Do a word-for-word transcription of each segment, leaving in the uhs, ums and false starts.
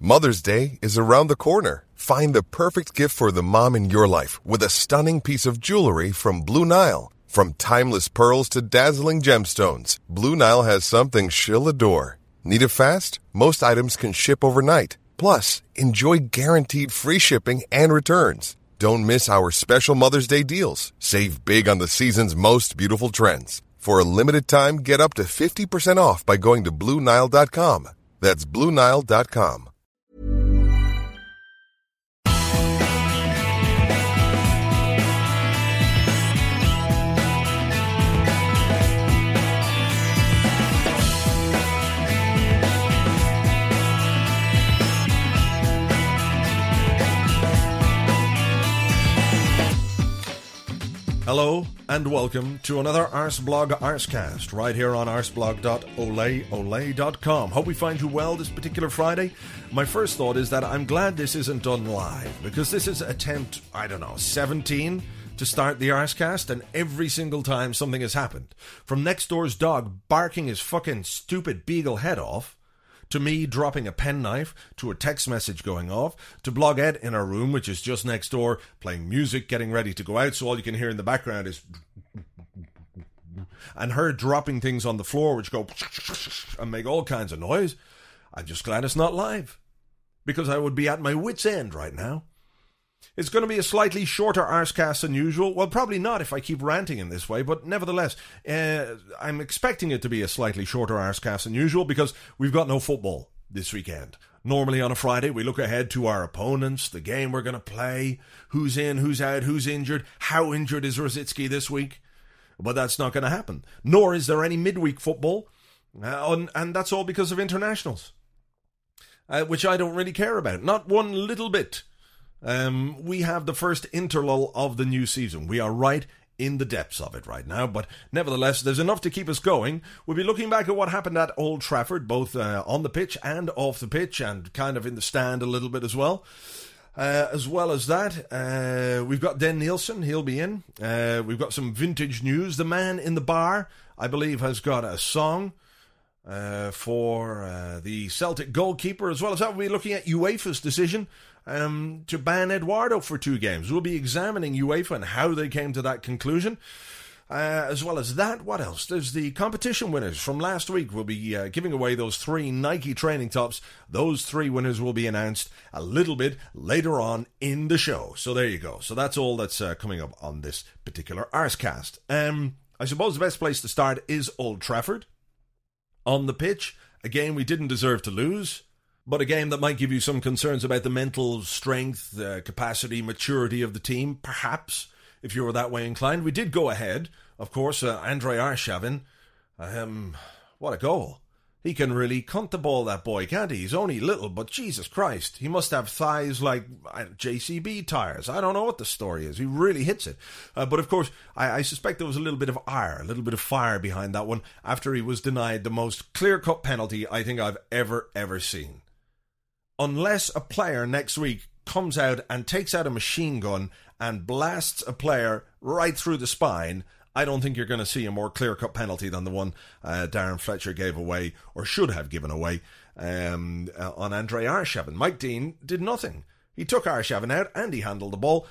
Mother's Day is around the corner. Find the perfect gift for the mom in your life with a stunning piece of jewelry from Blue Nile. From timeless pearls to dazzling gemstones, Blue Nile has something she'll adore. Need it fast? Most items can ship overnight. Plus, enjoy guaranteed free shipping and returns. Don't miss our special Mother's Day deals. Save big on the season's most beautiful trends. For a limited time, get up to fifty percent off by going to Blue Nile dot com. That's Blue Nile dot com. Hello and welcome to another Arsblog Arscast right here on arsblog dot ole ole dot com. Hope we find you well this particular Friday. My first thought is that I'm glad this isn't done live, because this is attempt, I don't know, seventeen to start the Arscast, and every single time something has happened. From next door's dog barking his fucking stupid beagle head off, to me dropping a penknife, to a text message going off, to Blog Ed in our room, which is just next door, playing music, getting ready to go out, so all you can hear in the background is... and her dropping things on the floor, which go... and make all kinds of noise. I'm just glad it's not live, because I would be at my wit's end right now. It's going to be a slightly shorter Arscast than usual. Well, probably not if I keep ranting in this way, but nevertheless, uh, I'm expecting it to be a slightly shorter Arscast than usual because we've got no football this weekend. Normally on a Friday, we look ahead to our opponents, the game we're going to play, who's in, who's out, who's injured, how injured is Rosicki this week. But that's not going to happen. Nor is there any midweek football, uh, and, and that's all because of internationals, uh, which I don't really care about. Not one little bit. Um, we have the first interlull of the new season. We are right in the depths of it right now, but nevertheless, there's enough to keep us going. We'll be looking back at what happened at Old Trafford, both uh, on the pitch and off the pitch, and kind of in the stand a little bit as well. Uh, as well as that, uh, we've got Den Nielsen, he'll be in. Uh, we've got some vintage news. The man in the bar, I believe, has got a song uh, for uh, the Celtic goalkeeper. As well as that, we'll be looking at UEFA's decision Um, to ban Eduardo for two games. We'll be examining UEFA and how they came to that conclusion. Uh, as well as that, what else? There's the competition winners from last week. We'll be uh, giving away those three Nike training tops. Those three winners will be announced a little bit later on in the show. So there you go. So that's all that's uh, coming up on this particular Arscast. Um, I suppose the best place to start is Old Trafford. On the pitch, a game we didn't deserve to lose, but a game that might give you some concerns about the mental strength, uh, capacity, maturity of the team, perhaps, if you were that way inclined. We did go ahead, of course. uh, Andrei Arshavin, um, what a goal. He can really cunt the ball, that boy, can't he? He's only little, but Jesus Christ, he must have thighs like uh, J C B tires. I don't know what the story is. He really hits it. Uh, but of course, I, I suspect there was a little bit of ire, a little bit of fire behind that one after he was denied the most clear-cut penalty I think I've ever, ever seen. Unless a player next week comes out and takes out a machine gun and blasts a player right through the spine, I don't think you're going to see a more clear-cut penalty than the one uh, Darren Fletcher gave away, or should have given away, um, uh, on Andrei Arshavin. Mike Dean did nothing. He took Arshavin out and he handled the ball.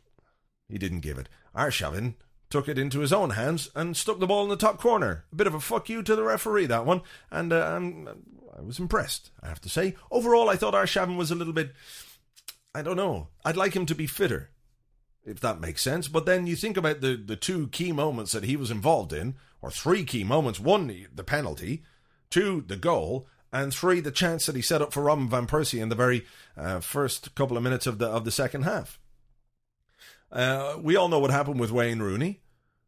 He didn't give it. Arshavin took it into his own hands and stuck the ball in the top corner. A bit of a fuck you to the referee, that one. And uh, I'm, I was impressed, I have to say. Overall, I thought Arshavin was a little bit... I don't know. I'd like him to be fitter, if that makes sense. But then you think about the, the two key moments that he was involved in, or three key moments. One, the penalty. Two, the goal. And three, the chance that he set up for Robin Van Persie in the very uh, first couple of minutes of the of the second half. Uh, we all know what happened with Wayne Rooney.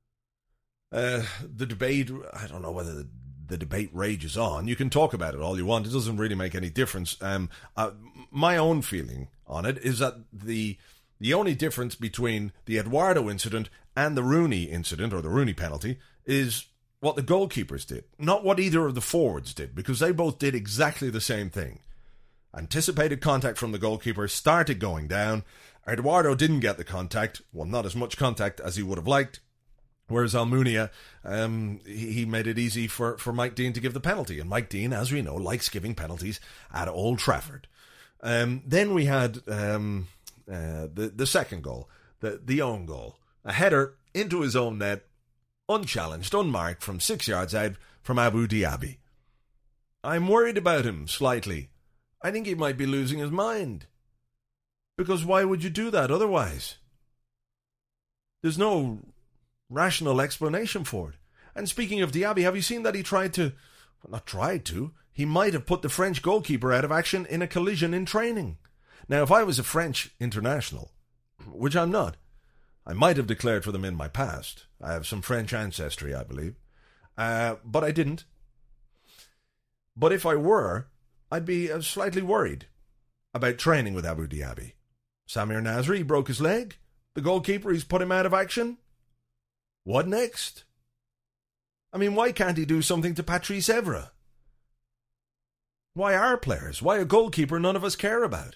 Uh, the debate, I don't know whether the, the debate rages on. You can talk about it all you want. It doesn't really make any difference. Um, uh, my own feeling on it is that the the only difference between the Eduardo incident and the Rooney incident, or the Rooney penalty, is what the goalkeepers did, not what either of the forwards did, because they both did exactly the same thing. Anticipated contact from the goalkeeper, started going down. Eduardo didn't get the contact, well, not as much contact as he would have liked, whereas Almunia, um, he made it easy for, for Mike Dean to give the penalty, and Mike Dean, as we know, likes giving penalties at Old Trafford. Um, then we had um, uh, the, the second goal, the, the own goal. A header into his own net, unchallenged, unmarked, from six yards out from Abu Diaby. I'm worried about him, slightly. I think he might be losing his mind. Because why would you do that otherwise? There's no rational explanation for it. And speaking of Diaby, have you seen that he tried to... Well, not tried to. He might have put the French goalkeeper out of action in a collision in training. Now, if I was a French international, which I'm not, I might have declared for them in my past. I have some French ancestry, I believe. Uh, but I didn't. But if I were, I'd be uh, slightly worried about training with Abu Diaby. Samir Nasri broke his leg. The goalkeeper, he's put him out of action. What next? I mean, why can't he do something to Patrice Evra? Why our players? Why a goalkeeper none of us care about?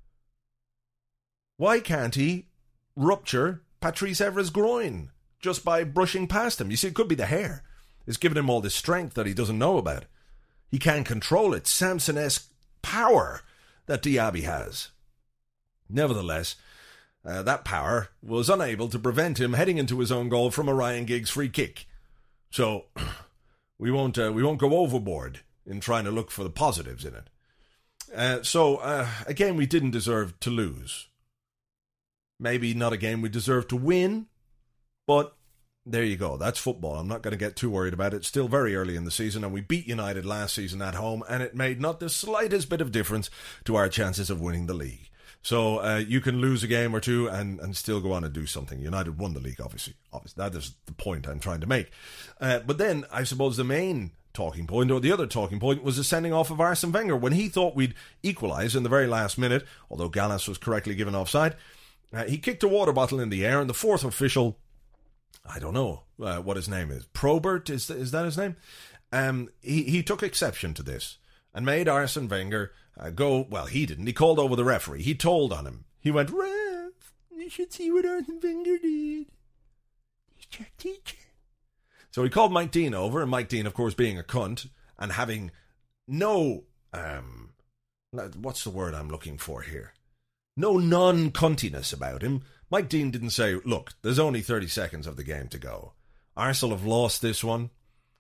Why can't he rupture Patrice Evra's groin just by brushing past him? You see, it could be the hair. It's giving him all this strength that he doesn't know about. He can't control it. Samson-esque power that Diaby has. Nevertheless, uh, that power was unable to prevent him heading into his own goal from a Ryan Giggs free kick. So we won't uh, we won't go overboard in trying to look for the positives in it. Uh, so uh, a game we didn't deserve to lose. Maybe not a game we deserved to win, but there you go. That's football. I'm not going to get too worried about it. It's still very early in the season, and we beat United last season at home, and it made not the slightest bit of difference to our chances of winning the league. So uh, you can lose a game or two and, and still go on and do something. United won the league, obviously. Obviously, that is the point I'm trying to make. Uh, but then, I suppose the main talking point, or the other talking point, was the sending off of Arsene Wenger. When he thought we'd equalise in the very last minute, although Gallas was correctly given offside, uh, he kicked a water bottle in the air, and the fourth official, I don't know uh, what his name is, Probert, is, is that his name? Um, he, he took exception to this and made Arsene Wenger uh, go, well, he didn't. He called over the referee. He told on him. He went, "Ref, you should see what Arsene Wenger did. He's your teacher." So he called Mike Dean over, and Mike Dean, of course, being a cunt and having no, um, what's the word I'm looking for here? No non-cuntiness about him. Mike Dean didn't say, look, there's only thirty seconds of the game to go. Arsenal have lost this one.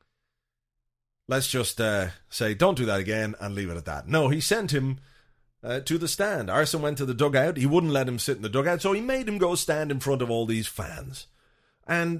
Let's just uh, say, don't do that again, and leave it at that. No, he sent him uh, to the stand. Arsene went to the dugout. He wouldn't let him sit in the dugout, so he made him go stand in front of all these fans. And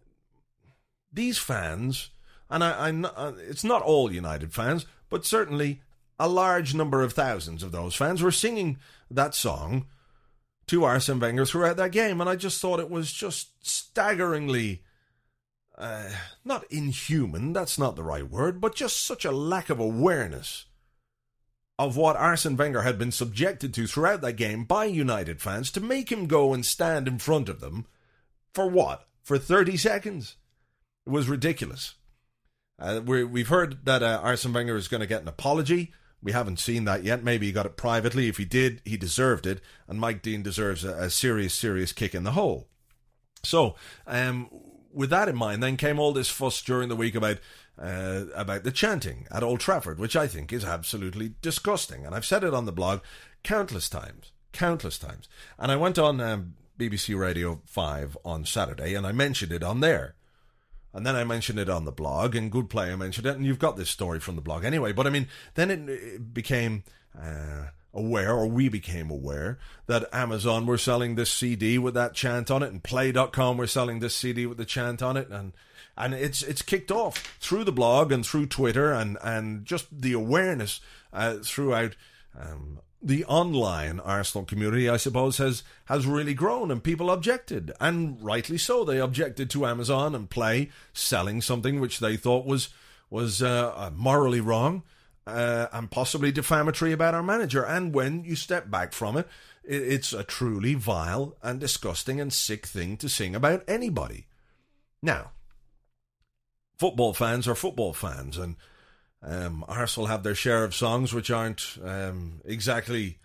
these fans, and I, I'm not, it's not all United fans, but certainly a large number of thousands of those fans were singing that song to Arsene Wenger throughout that game, and I just thought it was just staggeringly, uh, not inhuman, that's not the right word, but just such a lack of awareness of what Arsene Wenger had been subjected to throughout that game by United fans to make him go and stand in front of them for what? For thirty seconds? It was ridiculous. Uh, we're, we've heard that uh, Arsene Wenger is going to get an apology. We haven't seen that yet. Maybe he got it privately. If he did, he deserved it. And Mike Dean deserves a, a serious, serious kick in the hole. So, um, with that in mind, then came all this fuss during the week about uh, about the chanting at Old Trafford, which I think is absolutely disgusting. And I've said it on the blog countless times, countless times. And I went on um, B B C Radio five on Saturday, and I mentioned it on there. And then I mentioned it on the blog, and Good Play I mentioned it, and you've got this story from the blog anyway. But I mean, then it, it became uh, aware, or we became aware, that Amazon were selling this C D with that chant on it, and Play dot com were selling this C D with the chant on it, and and it's it's kicked off through the blog and through Twitter, and, and just the awareness uh, throughout um, the online Arsenal community, I suppose, has has really grown, and people objected, and rightly so. They objected to Amazon and Play selling something which they thought was was uh, morally wrong uh, and possibly defamatory about our manager. And when you step back from it, it's a truly vile and disgusting and sick thing to sing about anybody. Now, football fans are football fans, and Um, Arsenal have their share of songs which aren't um, exactly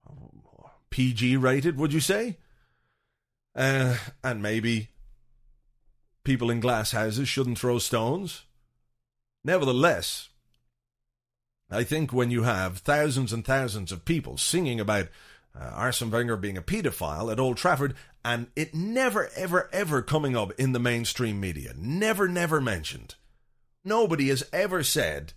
P G rated, would you say? Uh, and maybe people in glass houses shouldn't throw stones. Nevertheless, I think when you have thousands and thousands of people singing about uh, Arsene Wenger being a paedophile at Old Trafford, and it never, ever, ever coming up in the mainstream media, never, never mentioned. Nobody has ever said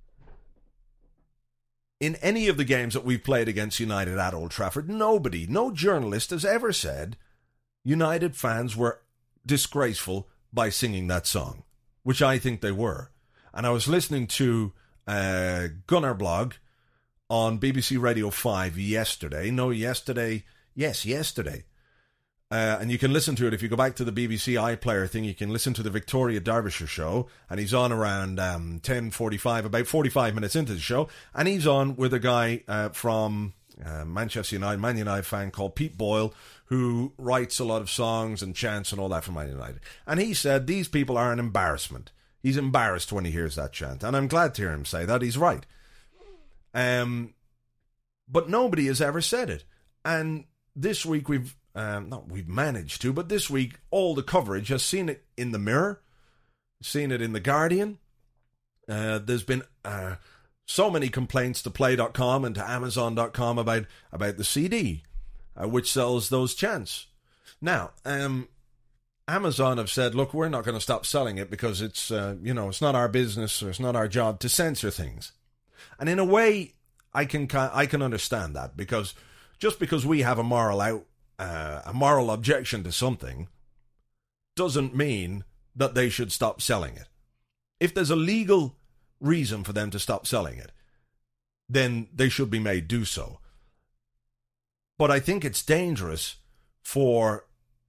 in any of the games that we've played against United at Old Trafford, nobody, no journalist has ever said United fans were disgraceful by singing that song, which I think they were. And I was listening to uh, Gunnar Blog on B B C Radio five yesterday. No, yesterday. Yes, yesterday. Uh, and you can listen to it if you go back to the B B C iPlayer thing. You can listen to the Victoria Derbyshire show, and he's on around um, ten forty-five, about forty-five minutes into the show, and he's on with a guy uh, from uh, Manchester United, Man United fan called Pete Boyle, who writes a lot of songs and chants and all that for Man United. And he said these people are an embarrassment. He's embarrassed when he hears that chant, and I'm glad to hear him say that. He's right. Um, but nobody has ever said it, and this week we've. Um, not we've managed to, but this week all the coverage has seen it in the Mirror, seen it in the Guardian. Uh, there's been uh, so many complaints to play dot com and to amazon dot com about about the C D, uh, which sells those chants. Now, um, Amazon have said, look, we're not going to stop selling it because it's uh, you know it's not our business or it's not our job to censor things. And in a way, I can I can understand that, because just because we have a moral out. Uh, a moral objection to something doesn't mean that they should stop selling it. If there's a legal reason for them to stop selling it, then they should be made do so. But I think it's dangerous for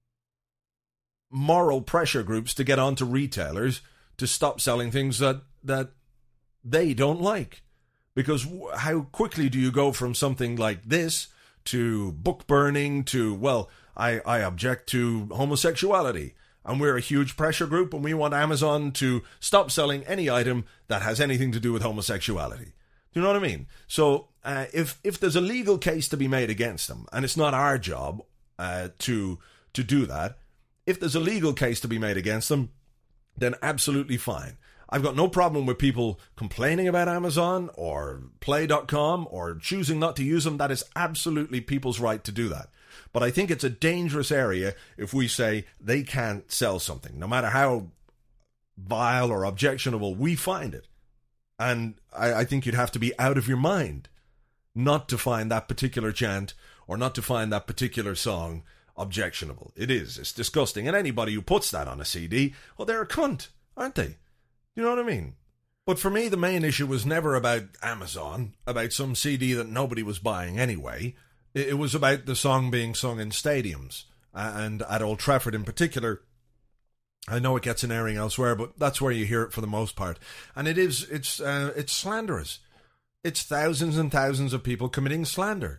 moral pressure groups to get onto retailers to stop selling things that, that they don't like. Because how quickly do you go from something like this to book burning, to, well, I, I object to homosexuality, and we're a huge pressure group, and we want Amazon to stop selling any item that has anything to do with homosexuality. Do you know what I mean? So uh, if if there's a legal case to be made against them, and it's not our job uh, to to do that, if there's a legal case to be made against them, then absolutely fine. I've got no problem with people complaining about Amazon or play dot com or choosing not to use them. That is absolutely people's right to do that. But I think it's a dangerous area if we say they can't sell something, no matter how vile or objectionable we find it. And I, I think you'd have to be out of your mind not to find that particular chant or not to find that particular song objectionable. It is. It's disgusting. And anybody who puts that on a C D, well, they're a cunt, aren't they? You know what I mean? But for me, the main issue was never about Amazon, about some C D that nobody was buying anyway. It was about the song being sung in stadiums, and at Old Trafford in particular. I know it gets an airing elsewhere, but that's where you hear it for the most part. And it is, it's, uh, it's slanderous. It's thousands and thousands of people committing slander.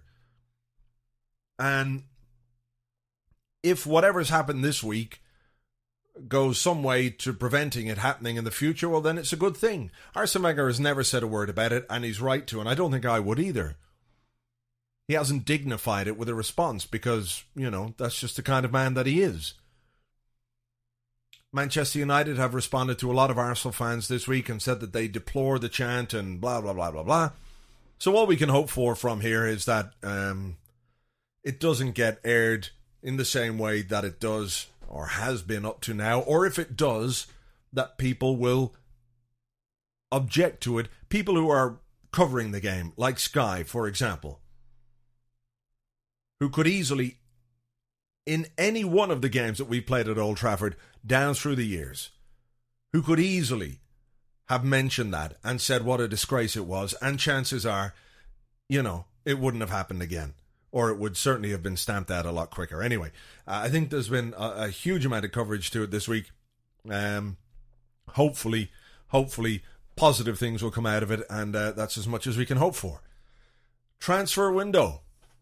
And if whatever's happened this week goes some way to preventing it happening in the future, well, then it's a good thing. Arsene Wenger has never said a word about it, and he's right to, and I don't think I would either. He hasn't dignified it with a response because, you know, that's just the kind of man that he is. Manchester United have responded to a lot of Arsenal fans this week and said that they deplore the chant and blah, blah, blah, blah, blah. So all we can hope for from here is that um, it doesn't get aired in the same way that it does or has been up to now, or if it does, that people will object to it. People who are covering the game, like Sky, for example, who could easily, in any one of the games that we've played at Old Trafford down through the years, who could easily have mentioned that and said what a disgrace it was, and chances are, you know, it wouldn't have happened again. Or it would certainly have been stamped out a lot quicker. Anyway, uh, I think there's been a, a huge amount of coverage to it this week. Um, hopefully, hopefully, positive things will come out of it, and uh, that's as much as we can hope for. Transfer window.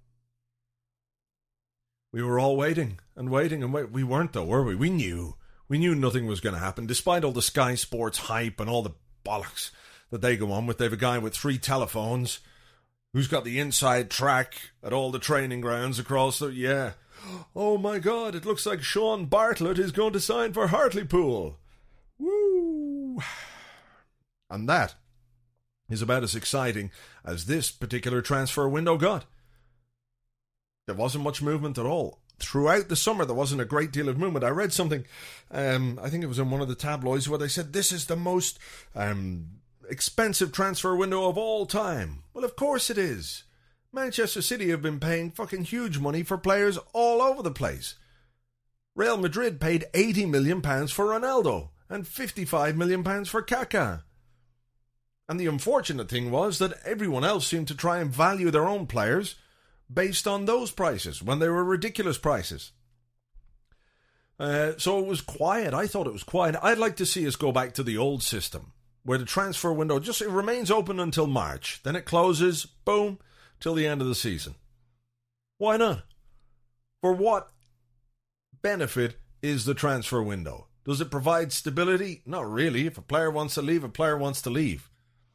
We were all waiting and waiting and wait. We weren't though, were we? We knew. We knew nothing was going to happen, despite all the Sky Sports hype and all the bollocks that they go on with. They have a guy with three telephones who's got the inside track at all the training grounds across the... Yeah. Oh my God, it looks like Sean Bartlett is going to sign for Hartlepool. Woo! And that is about as exciting as this particular transfer window got. There wasn't much movement at all. Throughout the summer, there wasn't a great deal of movement. I read something, um, I think it was in one of the tabloids, where they said this is the most um, expensive transfer window of all time. Well, of course it is. Manchester City have been paying fucking huge money for players all over the place. Real Madrid paid eighty million pounds for Ronaldo and fifty-five million pounds for Kaká. And the unfortunate thing was that everyone else seemed to try and value their own players based on those prices, when they were ridiculous prices. Uh, so it was quiet. I thought it was quiet. I'd like to see us go back to the old system, where the transfer window just it remains open until March. Then it closes, boom, till the end of the season. Why not? For what benefit is the transfer window? Does it provide stability? Not really. If a player wants to leave, a player wants to leave.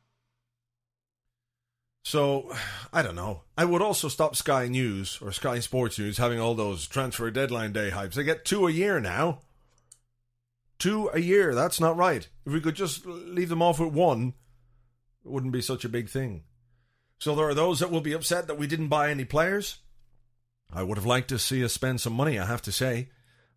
So, I don't know. I would also stop Sky News or Sky Sports News having all those transfer deadline day hypes. They get two a year now. Two a year. That's not right. If we could just leave them off with one, it wouldn't be such a big thing. So there are those that will be upset that we didn't buy any players. I would have liked to see us spend some money, I have to say.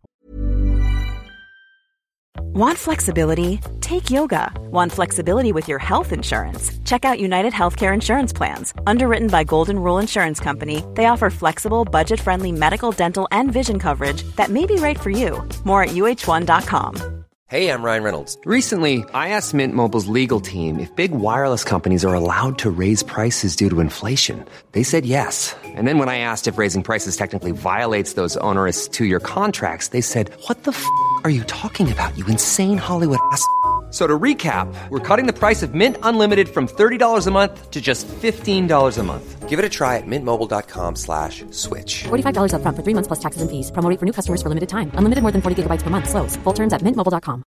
Want flexibility? Take yoga. Want flexibility with your health insurance? Check out United Healthcare Insurance Plans. Underwritten by Golden Rule Insurance Company, they offer flexible, budget-friendly medical, dental, and vision coverage that may be right for you. More at U H one dot com. Hey, I'm Ryan Reynolds. Recently, I asked Mint Mobile's legal team if big wireless companies are allowed to raise prices due to inflation. They said yes. And then when I asked if raising prices technically violates those onerous two-year contracts, they said, what the f*** are you talking about, you insane Hollywood ass f- So to recap, we're cutting the price of Mint Unlimited from thirty dollars a month to just fifteen dollars a month. Give it a try at mintmobile.com slash switch. forty-five dollars up front for three months plus taxes and fees. Promo rate for new customers for limited time. Unlimited more than forty gigabytes per month. Slows full terms at mint mobile dot com.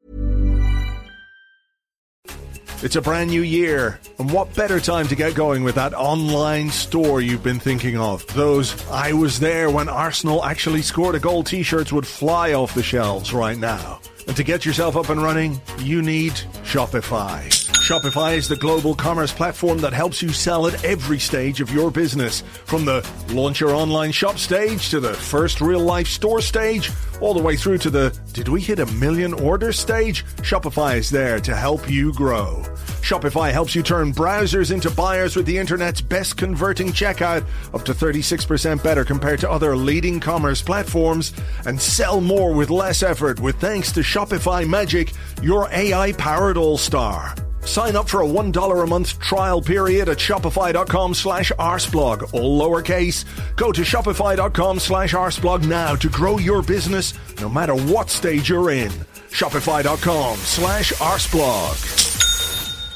It's a brand new year, and what better time to get going with that online store you've been thinking of? Those I was there when Arsenal actually scored a goal t-shirts would fly off the shelves right now. And to get yourself up and running, you need Shopify. Shopify is the global commerce platform that helps you sell at every stage of your business. From the launch your online shop stage to the first real-life store stage, all the way through to the did we hit a million orders stage? Shopify is there to help you grow. Shopify helps you turn browsers into buyers with the internet's best converting checkout, up to thirty-six percent better compared to other leading commerce platforms, and sell more with less effort with thanks to Shopify Magic, your A I-powered all-star. Sign up for a one dollar a month trial period at shopify.com slash arseblog, all lowercase. Go to shopify.com slash arseblog now to grow your business no matter what stage you're in. Shopify.com slash arseblog.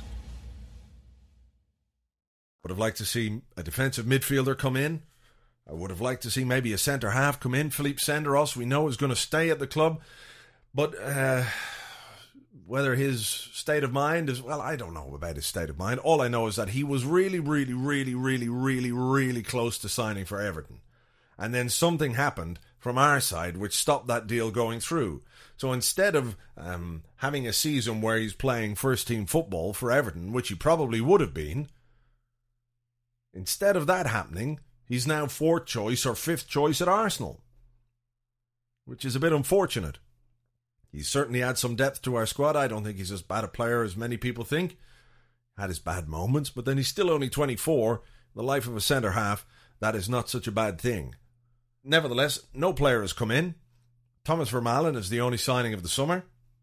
Would have liked to see a defensive midfielder come in. I would have liked to see maybe a centre-half come in. Philippe Senderos, we know, is going to stay at the club. But uh, whether his state of mind is... Well, I don't know about his state of mind. All I know is that he was really, really, really, really, really, really close to signing for Everton. And then something happened from our side which stopped that deal going through. So instead of um, having a season where he's playing first-team football for Everton, which he probably would have been, instead of that happening, he's now fourth choice or fifth choice at Arsenal, which is a bit unfortunate. He's certainly had some depth to our squad. I don't think he's as bad a player as many people think. Had his bad moments, but then he's still only twenty-four. In the life of a centre-half, that is not such a bad thing. Nevertheless, no player has come in. Thomas Vermaelen is the only signing of the summer.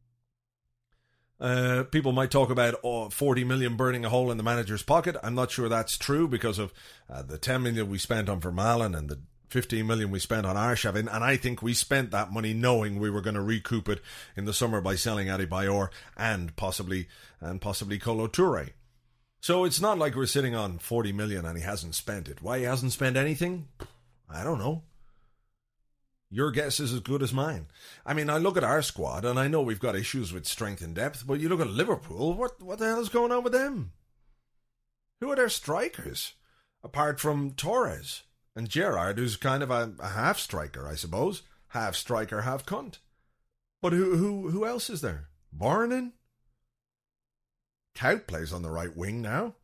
Uh, people might talk about oh, forty million burning a hole in the manager's pocket. I'm not sure that's true because of uh, the ten million we spent on Vermaelen and the fifteen million we spent on Arshavin, and I think we spent that money knowing we were going to recoup it in the summer by selling Adebayor and possibly and possibly Kolo Touré. So it's not like we're sitting on forty million and he hasn't spent it. Why he hasn't spent anything? I don't know. Your guess is as good as mine. I mean, I look at our squad and I know we've got issues with strength and depth, but you look at Liverpool, what what the hell is going on with them? Who are their strikers? Apart from Torres and Gerrard, who's kind of a, a half striker, I suppose. Half striker, half cunt. But who who who else is there? Barnen? Tout plays on the right wing now.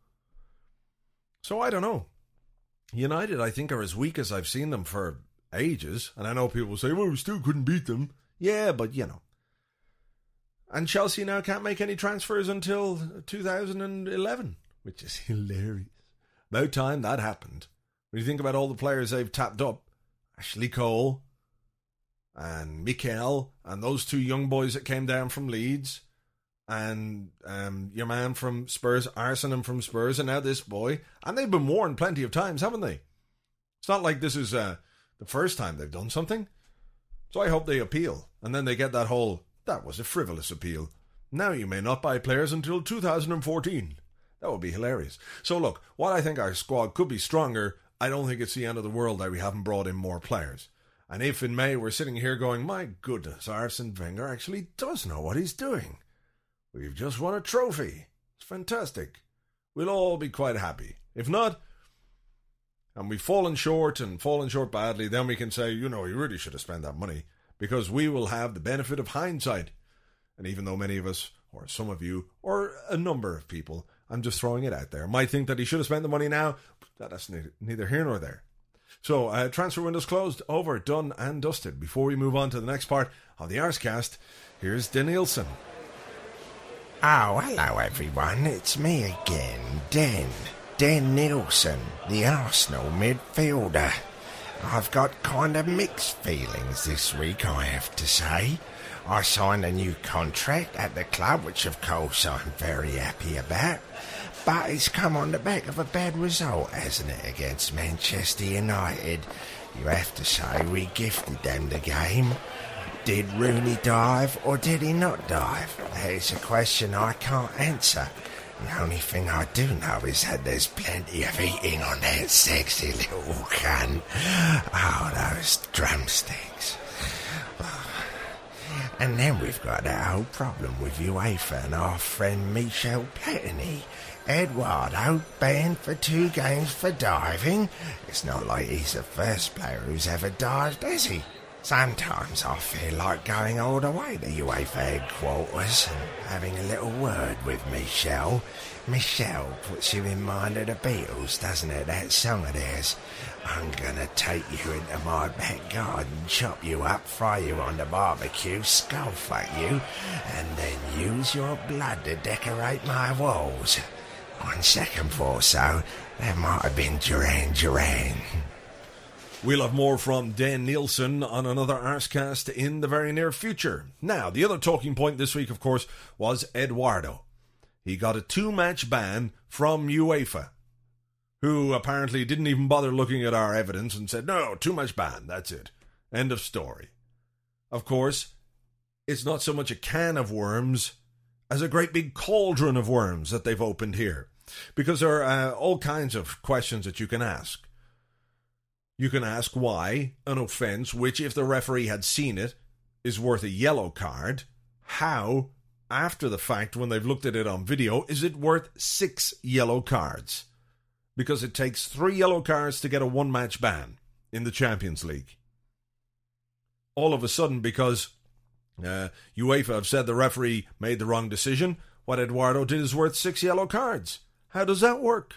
So I don't know. United, I think, are as weak as I've seen them for ages. And I know people say, well, we still couldn't beat them. Yeah, but, you know. And Chelsea now can't make any transfers until two thousand eleven, which is hilarious. About time that happened. When you think about all the players they've tapped up, Ashley Cole and Mikel and those two young boys that came down from Leeds and um, your man from Spurs, Arsenal from Spurs, and now this boy. And they've been warned plenty of times, haven't they? It's not like this is uh, the first time they've done something. So I hope they appeal. And then they get that whole, that was a frivolous appeal. Now you may not buy players until two thousand fourteen. That would be hilarious. So look, while I think our squad could be stronger, I don't think it's the end of the world that we haven't brought in more players. And if in May we're sitting here going, my goodness, Arsene Wenger actually does know what he's doing. We've just won a trophy. It's fantastic. We'll all be quite happy. If not, and we've fallen short and fallen short badly, then we can say, you know, you really should have spent that money, because we will have the benefit of hindsight. And even though many of us, or some of you, or a number of people, I'm just throwing it out there, might think that he should have spent the money now, that's neither, neither here nor there. So, uh, transfer window's closed, over, done and dusted. Before we move on to the next part of the Arscast, here's Den Nielsen. Oh, hello everyone, it's me again, Den. Den Nielsen, the Arsenal midfielder. I've got kind of mixed feelings this week, I have to say. I signed a new contract at the club, which of course I'm very happy about. But it's come on the back of a bad result, hasn't it, against Manchester United? You have to say we gifted them the game. Did Rooney dive or did he not dive? That is a question I can't answer. The only thing I do know is that there's plenty of eating on that sexy little cunt. Oh, those drumsticks. And then we've got that whole problem with UEFA and our friend Michel Platini. Eduardo banned for two games for diving. It's not like he's the first player who's ever dived, is he? Sometimes I feel like going all the way to UEFA headquarters and having a little word with Michel. Michel puts you in mind of the Beatles, doesn't it, that song of theirs? I'm gonna take you into my back garden, chop you up, fry you on the barbecue, skull fuck you, and then use your blood to decorate my walls. On second thought, so, that might have been Duran Duran. We'll have more from Den Nielsen on another Arscast in the very near future. Now, the other talking point this week, of course, was Eduardo. He got a two-match ban from UEFA, who apparently didn't even bother looking at our evidence and said, no, two-match ban, that's it. End of story. Of course, it's not so much a can of worms as a great big cauldron of worms that they've opened here, because there are uh, all kinds of questions that you can ask. You can ask why an offence, which if the referee had seen it, is worth a yellow card, how, after the fact, when they've looked at it on video, is it worth six yellow cards? Because it takes three yellow cards to get a one-match ban in the Champions League. All of a sudden, because uh, UEFA have said the referee made the wrong decision, what Eduardo did is worth six yellow cards. How does that work?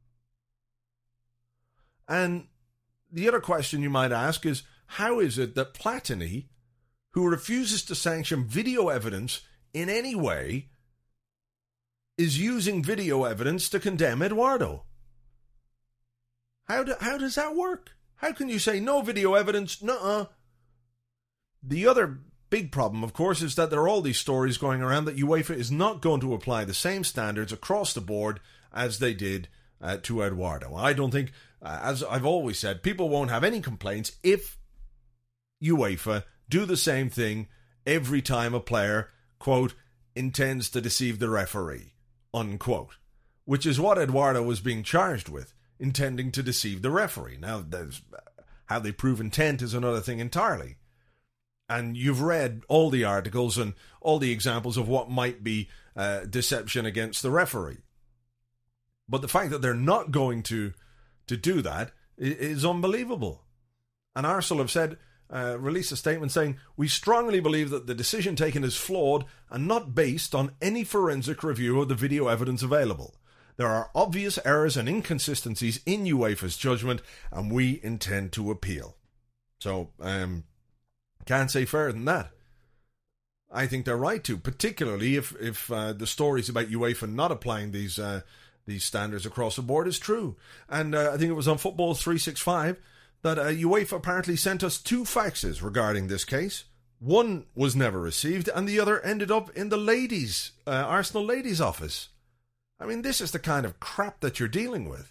And the other question you might ask is, how is it that Platini, who refuses to sanction video evidence in any way, is using video evidence to condemn Eduardo? How do, how does that work? How can you say no video evidence? Nuh-uh. The other big problem, of course, is that there are all these stories going around that UEFA is not going to apply the same standards across the board as they did uh, to Eduardo. I don't think, uh, as I've always said, people won't have any complaints if UEFA do the same thing every time a player, quote, intends to deceive the referee, unquote, which is what Eduardo was being charged with, intending to deceive the referee. Now, there's, how they prove intent is another thing entirely. And you've read all the articles and all the examples of what might be uh, deception against the referee. But the fact that they're not going to, to do that is unbelievable. And Arsenal have said, uh, released a statement saying, "We strongly believe that the decision taken is flawed and not based on any forensic review of the video evidence available. There are obvious errors and inconsistencies in UEFA's judgment, and we intend to appeal." So, um, can't say fairer than that. I think they're right to, particularly if if uh, the stories about UEFA not applying these uh, these standards across the board is true. And uh, I think it was on Football three sixty-five that uh, UEFA apparently sent us two faxes regarding this case. One was never received, and the other ended up in the ladies, uh, Arsenal ladies' office. I mean, this is the kind of crap that you're dealing with.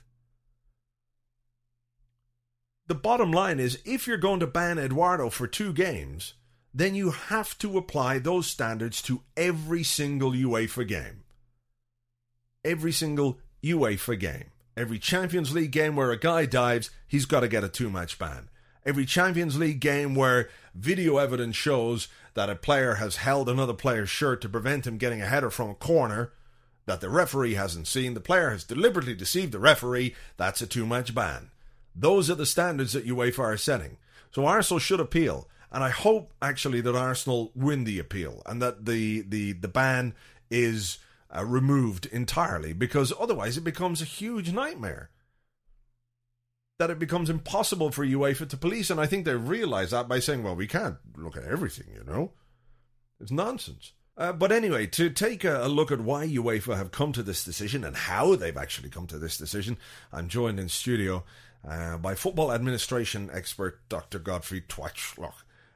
The bottom line is, if you're going to ban Eduardo for two games, then you have to apply those standards to every single UEFA game. Every single UEFA game. Every Champions League game where a guy dives, he's got to get a two-match ban. Every Champions League game where video evidence shows that a player has held another player's shirt to prevent him getting a header from a corner that the referee hasn't seen, the player has deliberately deceived the referee, that's a two-match ban. Those are the standards that UEFA are setting. So Arsenal should appeal. And I hope, actually, that Arsenal win the appeal and that the, the, the ban is uh, removed entirely, because otherwise it becomes a huge nightmare. That it becomes impossible for UEFA to police. And I think they realise that by saying, well, we can't look at everything, you know. It's nonsense. Uh, but anyway, to take a, a look at why UEFA have come to this decision and how they've actually come to this decision, I'm joined in studio uh, by football administration expert Doctor Godfrey Twatchlock.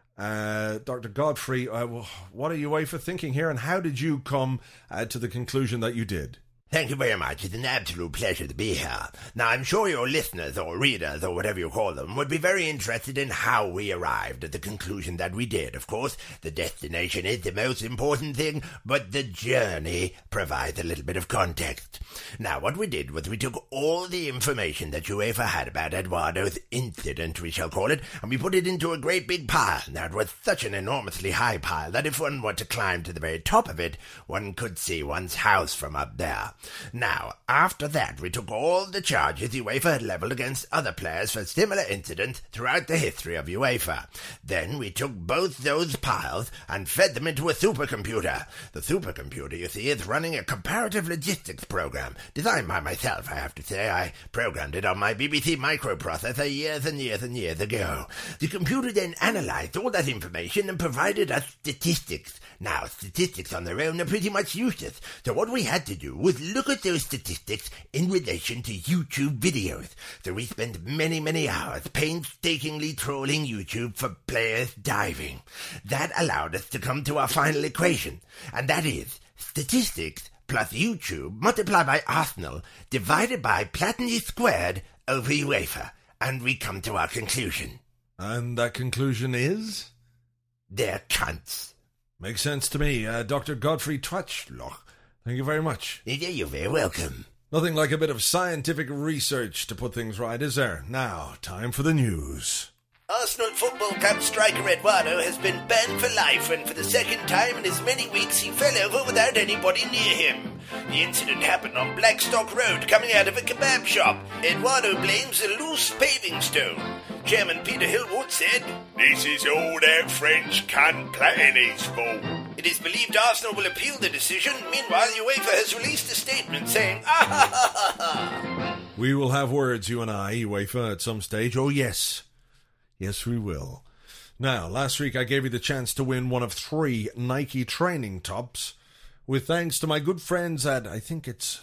Uh, Doctor Godfrey, uh, what are UEFA thinking here, and how did you come uh, to the conclusion that you did? Thank you very much. It's an absolute pleasure to be here. Now, I'm sure your listeners or readers or whatever you call them would be very interested in how we arrived at the conclusion that we did. Of course, the destination is the most important thing, but the journey provides a little bit of context. Now, what we did was we took all the information that UEFA had about Eduardo's incident, we shall call it, and we put it into a great big pile. Now, it was such an enormously high pile that if one were to climb to the very top of it, one could see one's house from up there. Now, after that, we took all the charges UEFA had levelled against other players for similar incidents throughout the history of UEFA. Then we took both those piles and fed them into a supercomputer. The supercomputer, you see, is running a comparative logistics program, designed by myself, I have to say. I programmed it on my B B C microprocessor years and years and years ago. The computer then analysed all that information and provided us statistics. Now, statistics on their own are pretty much useless, so what we had to do was look at those statistics in relation to YouTube videos. So we spent many, many hours painstakingly trolling YouTube for players diving. That allowed us to come to our final equation, and that is statistics plus YouTube multiplied by Arsenal divided by Platini squared over UEFA, and we come to our conclusion. And that conclusion is? They're cunts. Makes sense to me. Uh, Doctor Godfrey Twatchlock, thank you very much. You're very welcome. Nothing like a bit of scientific research to put things right, is there? Now, time for the news. Arsenal Football Club striker Eduardo has been banned for life, and for the second time in as many weeks he fell over without anybody near him. The incident happened on Blackstock Road, coming out of a kebab shop. Eduardo blames a loose paving stone. Chairman Peter Hillwood said, "This is all that French cunt Platini's fault." It is believed Arsenal will appeal the decision. Meanwhile, UEFA has released a statement saying, ah ha ha ha ha. We will have words, you and I, UEFA, at some stage. Oh, yes. Yes, we will. Now, last week I gave you the chance to win one of three Nike training tops, with thanks to my good friends at, I think it's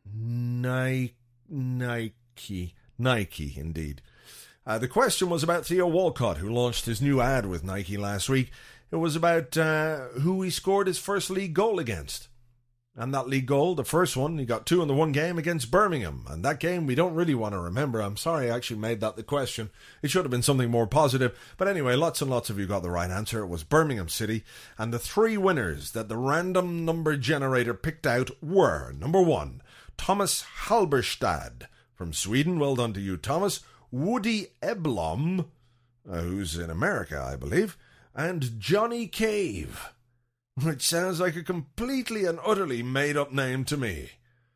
Nike, Nike, Nike, indeed. Uh, the question was about Theo Walcott, who launched his new ad with Nike last week. It was about uh, who he scored his first league goal against. And that league goal, the first one, he got two in the one game against Birmingham. And that game we don't really want to remember. I'm sorry I actually made that the question. It should have been something more positive. But anyway, lots and lots of you got the right answer. It was Birmingham City. And the three winners that the random number generator picked out were, number one, Thomas Halberstad from Sweden. Well done to you, Thomas. Woody Eblom, uh, who's in America, I believe. And Johnny Cave, which sounds like a completely and utterly made-up name to me.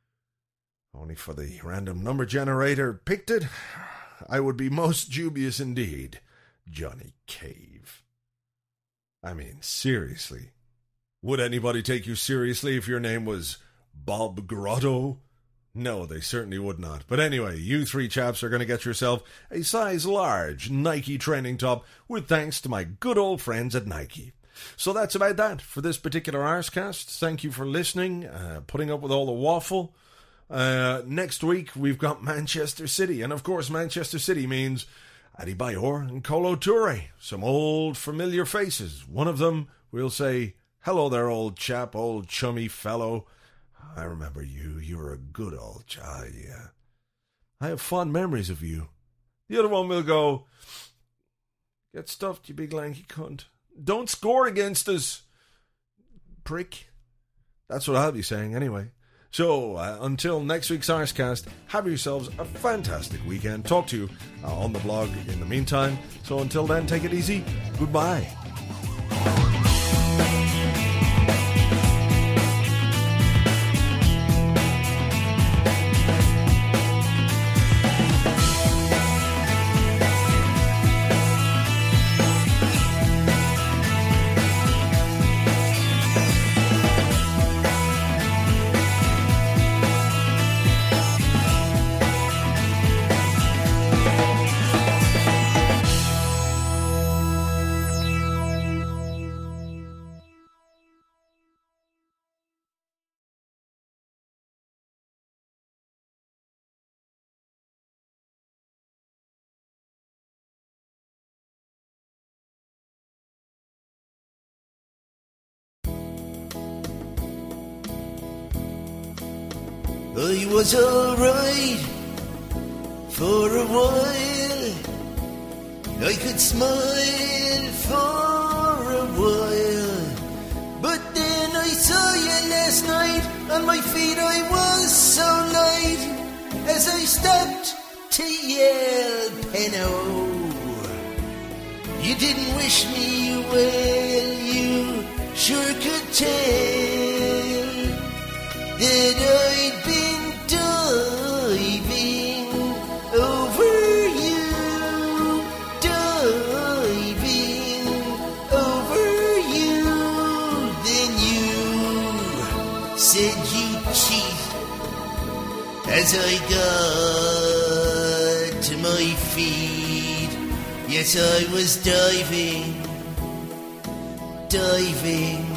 Only for the random number generator picked it, I would be most dubious indeed. Johnny Cave. I mean, seriously. Would anybody take you seriously if your name was Bob Grotto? No, they certainly would not. But anyway, you three chaps are going to get yourself a size large Nike training top with thanks to my good old friends at Nike. So that's about that for this particular Arsecast. Thank you for listening, uh, putting up with all the waffle. Uh, next week, we've got Manchester City. And of course, Manchester City means Adebayor and Kolo Toure. Some old familiar faces. One of them, we'll say, hello there, old chap, old chummy fellow. I remember you. You were a good old child, yeah. I have fond memories of you. The other one will go, get stuffed, you big lanky cunt. Don't score against us, prick. That's what I'll be saying anyway. So, uh, until next week's Arsecast, have yourselves a fantastic weekend. Talk to you uh, on the blog in the meantime. So until then, take it easy. Goodbye. I was alright for a while. I could smile for a while. But then I saw you last night. On my feet I was so light as I stopped to yell Penno. You didn't wish me well, you sure could tell that I'd been diving over you, diving over you. Then you said you'd cheat as I got to my feet. Yes, I was diving, diving,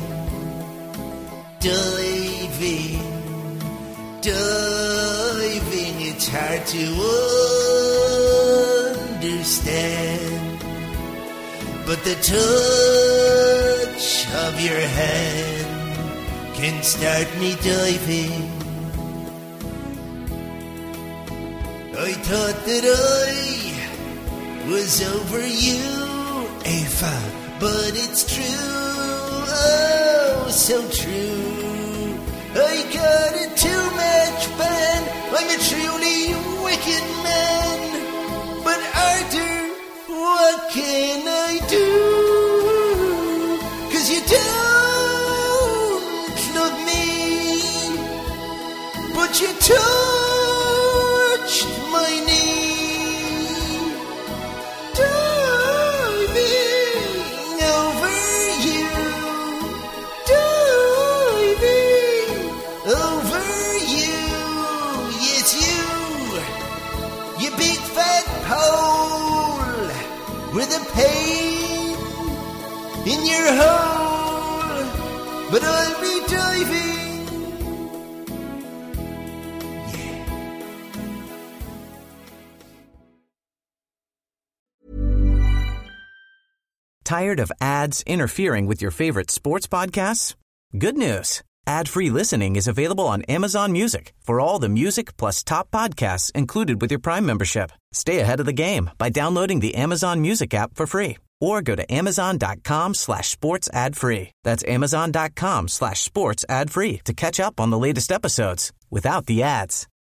diving. Diving, it's hard to understand, but the touch of your hand can start me diving. I thought that I was over you, Ava, but it's true, oh, so true. I got a two-match ban. I'm a truly wicked man. But Arthur, what can I do? 'Cause you don't love me, but you touched my knee, diving over you, diving over you, yes you, you big fat pole with a pain in your hole, but I'll be diving, yeah. Tired of ads interfering with your favorite sports podcasts? Good news. Ad-free listening is available on Amazon Music for all the music plus top podcasts included with your Prime membership. Stay ahead of the game by downloading the Amazon Music app for free or go to amazon.com slash sports ad free. That's amazon.com slash sports ad free to catch up on the latest episodes without the ads.